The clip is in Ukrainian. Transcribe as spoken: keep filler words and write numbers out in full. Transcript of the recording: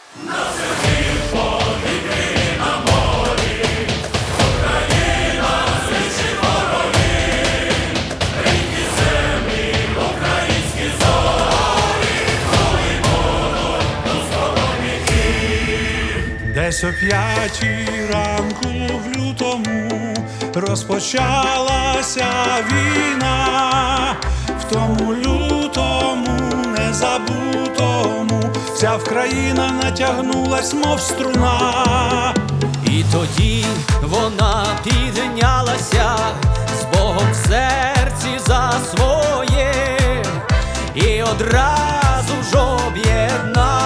Десь о п'ятій ранку в лютому розпочалася війна, в тому лютому незабутому вся Вкраїна натягнулась, мов струна. І тоді вона піднялася з Богом в серці за своє, і одразу ж об'єдналася